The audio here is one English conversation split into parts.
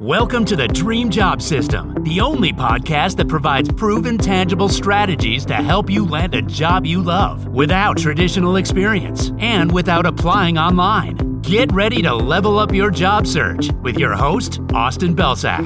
Welcome to the Dream Job System, the only podcast that provides proven, tangible strategies to help you land a job you love without traditional experience and without applying online. Get ready to level up your job search with your host, Austin Belsak.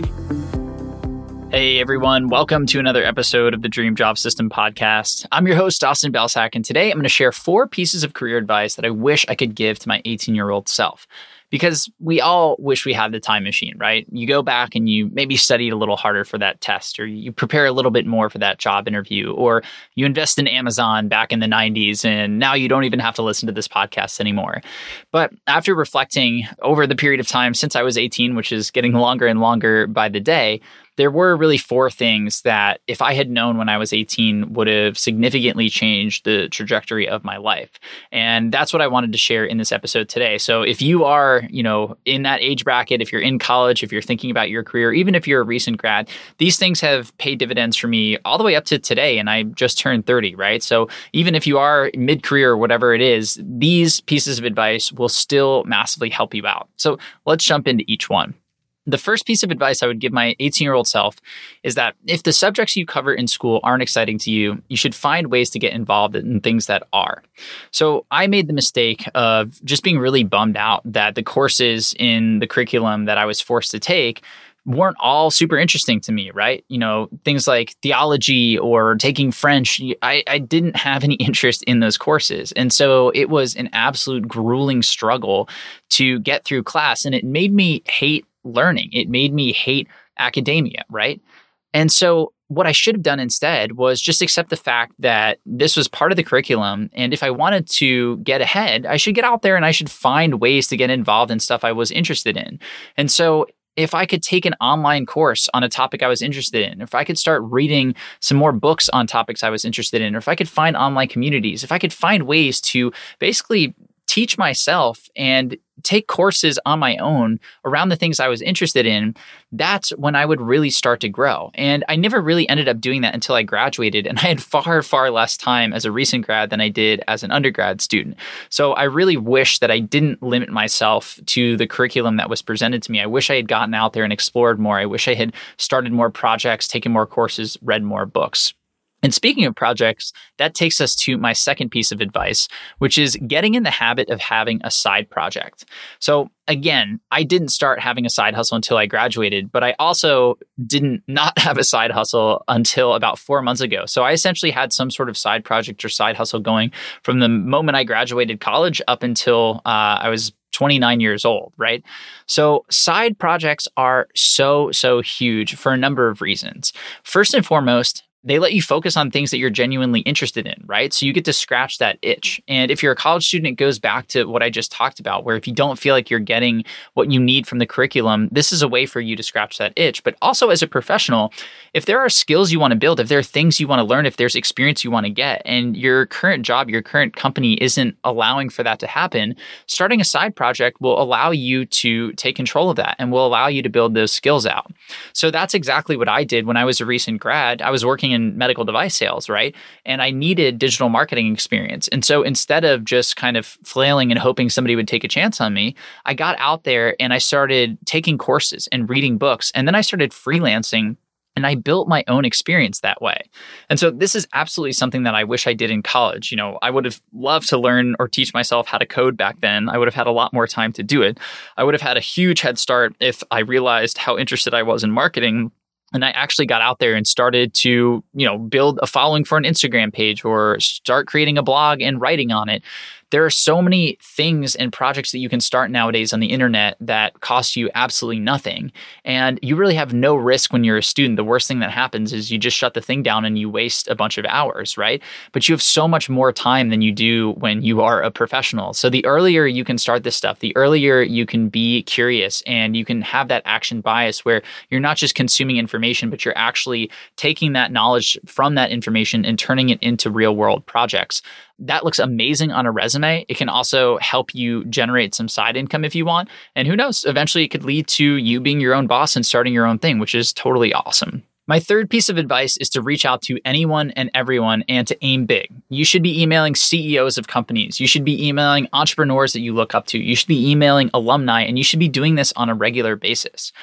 Hey everyone, welcome to another episode of the Dream Job System podcast. I'm your host, Austin Belsak, and today I'm going to share 4 pieces of career advice that I wish I could give to my 18-year-old self. Because we all wish we had the time machine, right? You go back and you maybe studied a little harder for that test, or you prepare a little bit more for that job interview, or you invest in Amazon back in the 90s, and now you don't even have to listen to this podcast anymore. But after reflecting over the period of time since I was 18, which is getting longer and longer by the day, there were really 4 things that if I had known when I was 18 would have significantly changed the trajectory of my life. And that's what I wanted to share in this episode today. So if you are, in that age bracket, if you're in college, if you're thinking about your career, even if you're a recent grad, these things have paid dividends for me all the way up to today. And I just turned 30, right? So even if you are mid-career or whatever it is, these pieces of advice will still massively help you out. So let's jump into each one. The first piece of advice I would give my 18-year-old self is that if the subjects you cover in school aren't exciting to you, you should find ways to get involved in things that are. So I made the mistake of just being really bummed out that the courses in the curriculum that I was forced to take weren't all super interesting to me, right? Things like theology or taking French, I didn't have any interest in those courses. And so it was an absolute grueling struggle to get through class, and it made me hate learning. It made me hate academia, right? And so what I should have done instead was just accept the fact that this was part of the curriculum. And if I wanted to get ahead, I should get out there and I should find ways to get involved in stuff I was interested in. And so if I could take an online course on a topic I was interested in, if I could start reading some more books on topics I was interested in, or if I could find online communities, if I could find ways to basically teach myself and take courses on my own around the things I was interested in, that's when I would really start to grow. And I never really ended up doing that until I graduated. And I had far, far less time as a recent grad than I did as an undergrad student. So I really wish that I didn't limit myself to the curriculum that was presented to me. I wish I had gotten out there and explored more. I wish I had started more projects, taken more courses, read more books. And speaking of projects, that takes us to my second piece of advice, which is getting in the habit of having a side project. So again, I didn't start having a side hustle until I graduated, but I also didn't not have a side hustle until about 4 months ago. So I essentially had some sort of side project or side hustle going from the moment I graduated college up until I was 29 years old, right? So side projects are so huge for a number of reasons. First and foremost, they let you focus on things that you're genuinely interested in, right? So you get to scratch that itch. And if you're a college student, it goes back to what I just talked about, where if you don't feel like you're getting what you need from the curriculum, this is a way for you to scratch that itch. But also as a professional, if there are skills you want to build, if there are things you want to learn, if there's experience you want to get, and your current job, your current company isn't allowing for that to happen, starting a side project will allow you to take control of that and will allow you to build those skills out. So that's exactly what I did when I was a recent grad. I was working in medical device sales, right? And I needed digital marketing experience. And so instead of just kind of flailing and hoping somebody would take a chance on me, I got out there and I started taking courses and reading books. And then I started freelancing and I built my own experience that way. And so this is absolutely something that I wish I did in college. I would have loved to learn or teach myself how to code back then. I would have had a lot more time to do it. I would have had a huge head start if I realized how interested I was in marketing. And I actually got out there and started to, build a following for an Instagram page or start creating a blog and writing on it. There are so many things and projects that you can start nowadays on the internet that cost you absolutely nothing. And you really have no risk when you're a student. The worst thing that happens is you just shut the thing down and you waste a bunch of hours, right? But you have so much more time than you do when you are a professional. So the earlier you can start this stuff, the earlier you can be curious and you can have that action bias where you're not just consuming information, but you're actually taking that knowledge from that information and turning it into real world projects. That looks amazing on a resume. It can also help you generate some side income if you want. And who knows, eventually it could lead to you being your own boss and starting your own thing, which is totally awesome. My third piece of advice is to reach out to anyone and everyone and to aim big. You should be emailing CEOs of companies. You should be emailing entrepreneurs that you look up to. You should be emailing alumni, and you should be doing this on a regular basis.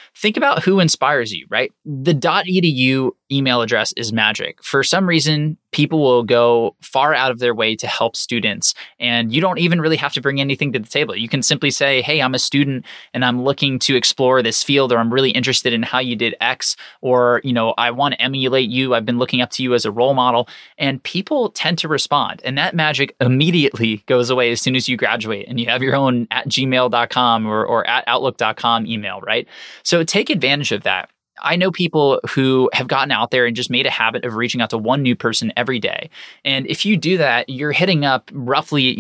Think about who inspires you, right? The .edu email address is magic. For some reason, people will go far out of their way to help students, and you don't even really have to bring anything to the table. You can simply say, hey, I'm a student and I'm looking to explore this field, or I'm really interested in how you did X, or, I want to emulate you. I've been looking up to you as a role model. And people tend to respond. And that magic immediately goes away as soon as you graduate and you have your own @gmail.com or @outlook.com email, right? So take advantage of that. I know people who have gotten out there and just made a habit of reaching out to one new person every day. And if you do that, you're hitting up roughly,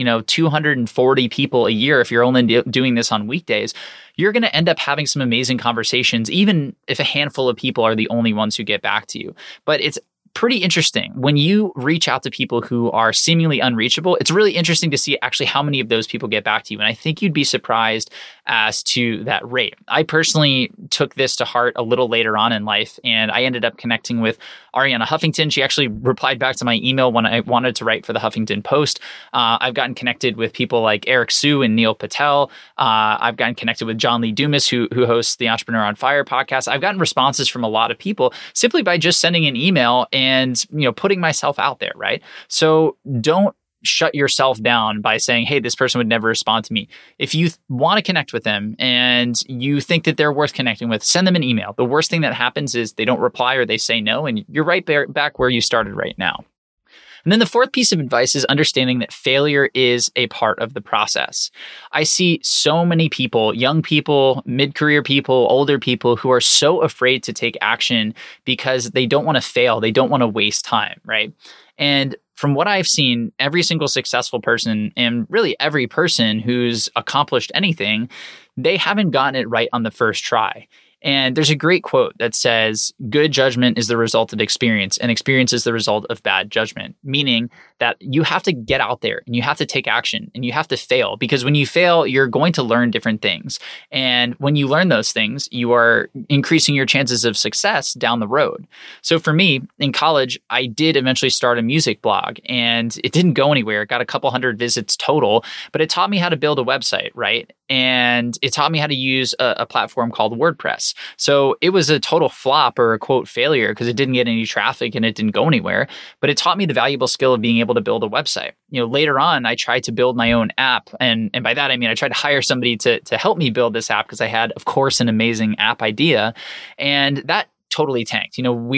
240 people a year. If you're only doing this on weekdays, you're going to end up having some amazing conversations, even if a handful of people are the only ones who get back to you. But it's pretty interesting. When you reach out to people who are seemingly unreachable, it's really interesting to see actually how many of those people get back to you. And I think you'd be surprised as to that rate. I personally took this to heart a little later on in life, and I ended up connecting with Arianna Huffington. She actually replied back to my email when I wanted to write for the Huffington Post. I've gotten connected with people like Eric Sue and Neil Patel. I've gotten connected with John Lee Dumas, who hosts the Entrepreneur on Fire podcast. I've gotten responses from a lot of people simply by just sending an email and putting myself out there, right? So don't shut yourself down by saying, hey, this person would never respond to me. If you want to connect with them and you think that they're worth connecting with, send them an email. The worst thing that happens is they don't reply or they say no, and you're right back where you started right now. And then the fourth piece of advice is understanding that failure is a part of the process. I see so many people, young people, mid-career people, older people, who are so afraid to take action because they don't want to fail. They don't want to waste time, right? And from what I've seen, every single successful person, and really every person who's accomplished anything, they haven't gotten it right on the first try. And there's a great quote that says, good judgment is the result of experience, and experience is the result of bad judgment, meaning that you have to get out there and you have to take action and you have to fail, because when you fail, you're going to learn different things. And when you learn those things, you are increasing your chances of success down the road. So for me, in college, I did eventually start a music blog, and it didn't go anywhere. It got a couple hundred visits total, but it taught me how to build a website, right? And it taught me how to use a platform called WordPress. So it was a total flop, or a quote failure, because it didn't get any traffic and it didn't go anywhere. But it taught me the valuable skill of being able to build a website. Later on, I tried to build my own app. And by that, I mean, I tried to hire somebody to help me build this app, because I had, of course, an amazing app idea. And that totally tanked.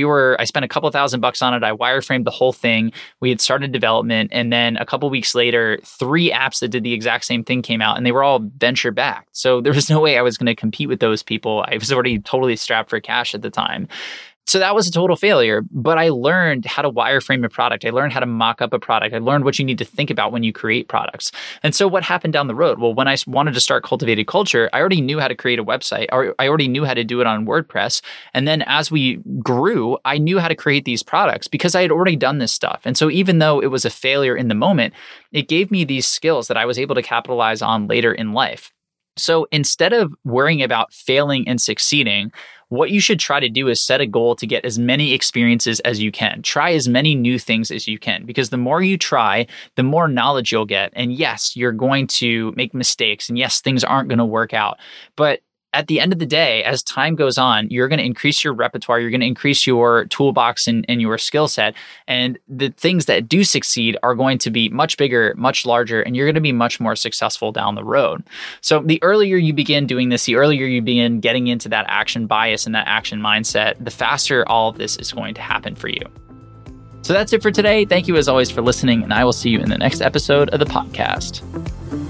I spent a couple $1,000 on it. I wireframed the whole thing. We had started development. And then a couple weeks later, 3 apps that did the exact same thing came out, and they were all venture backed. So there was no way I was going to compete with those people. I was already totally strapped for cash at the time. So that was a total failure, but I learned how to wireframe a product. I learned how to mock up a product. I learned what you need to think about when you create products. And so what happened down the road? Well, when I wanted to start Cultivated Culture, I already knew how to create a website, or I already knew how to do it on WordPress. And then as we grew, I knew how to create these products because I had already done this stuff. And so even though it was a failure in the moment, it gave me these skills that I was able to capitalize on later in life. So instead of worrying about failing and succeeding, what you should try to do is set a goal to get as many experiences as you can. Try as many new things as you can, because the more you try, the more knowledge you'll get. And yes, you're going to make mistakes. And yes, things aren't going to work out. But at the end of the day, as time goes on, you're going to increase your repertoire, you're going to increase your toolbox and your skill set. And the things that do succeed are going to be much bigger, much larger, and you're going to be much more successful down the road. So the earlier you begin doing this, the earlier you begin getting into that action bias and that action mindset, the faster all of this is going to happen for you. So that's it for today. Thank you as always for listening, and I will see you in the next episode of the podcast.